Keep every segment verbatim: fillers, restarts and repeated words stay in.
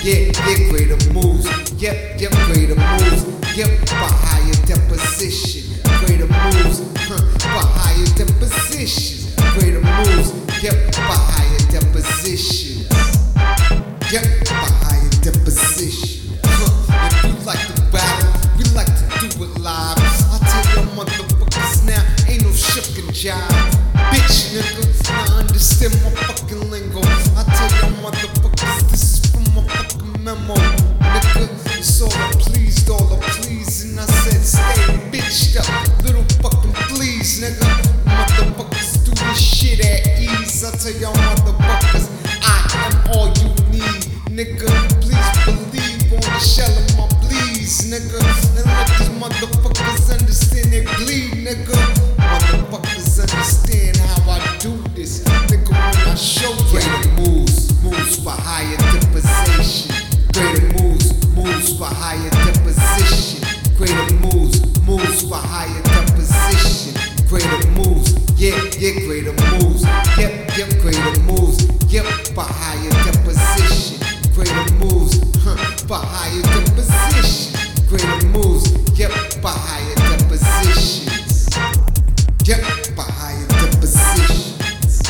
yeah, yeah, greater moves. Yep, yep, greater moves. Yep, for higher deposition. Greater moves, huh, for higher depositions. Greater moves, yep, for higher depositions. Yep, for higher depositions. Huh, if you like to battle, we like to do it live. I tell y'all motherfuckers now, ain't no shuckin' jive. Bitch, nigga, I understand my fucking lingo. I tell y'all motherfuckers, this is from my fucking memo. Nigga, it's all a please, all a please. And I said, stay bitched up, little fucking please, nigga. Motherfuckers do this shit at ease. I tell y'all motherfuckers, I am all you need, nigga. Please believe on the shell of my bleeds, nigga. And let these motherfuckers understand they bleed, nigga. Motherfuckers understand how I do this, nigga, when I show you. Greater moves, moves for higher deposition. Greater moves, moves for higher deposition. Greater moves, moves for higher deposition. Greater moves, yeah, yeah, greater moves. Yep, yep, greater moves. Yep, for higher deposition. Greater moves, huh, for higher deposition. Greater moves, yep, for higher depositions. Yep, for higher depositions.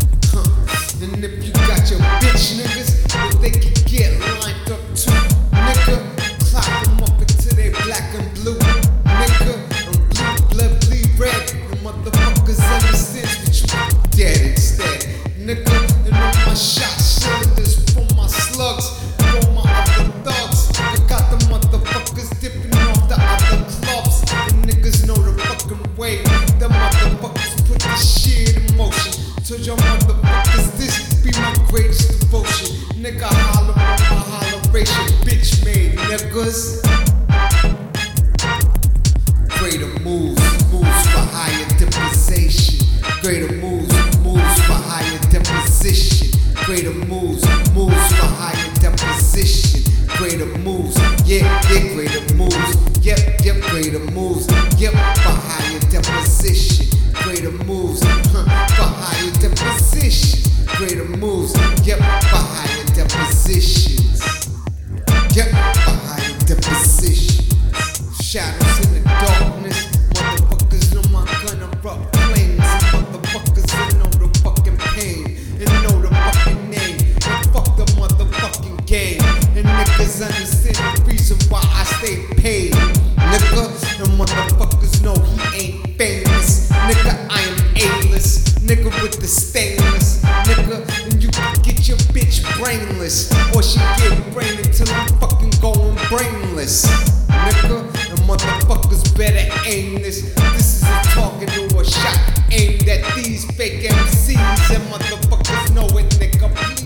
Huh. And if you got your bitch niggas, well, they can get lined up too. Nigga, clock them up until they black and blue. Nigga, and blue blood bleed red. The motherfuckers understand what you dead instead. Nigga, and all my shot cylinders for my slugs, for my other thugs. I got the motherfuckers dipping off the other clubs. The niggas know the fucking way. The motherfuckers put this shit in motion. Told y'all motherfuckers this be my greatest devotion. Nigga, holler on my holleration, bitch made niggas. Greater moves, moves for higher deposition. Greater moves, moves for higher deposition. Greater moves, moves for higher deposition. Greater moves, yeah, yeah, greater moves. Yep, yep, greater moves. Yep, for higher deposition. Greater moves, huh, for higher deposition. Greater moves, yep, for higher depositions. Yep, for higher depositions. Shadows in the darkness, motherfuckers know my gun erupt flames. Motherfuckers know the fucking pain and know the fucking name and fuck the motherfucking game. And niggas understand the reason why I stay paid, nigga. And motherfuckers know he ain't famous, nigga. I am A-list, nigga with the stainless, nigga. And you can get your bitch brainless, or she get brain until I'm fucking going brainless, nigga. And motherfuckers better aim this. This is a target or a shot aimed at these fake M Cs. And motherfuckers know it, nigga.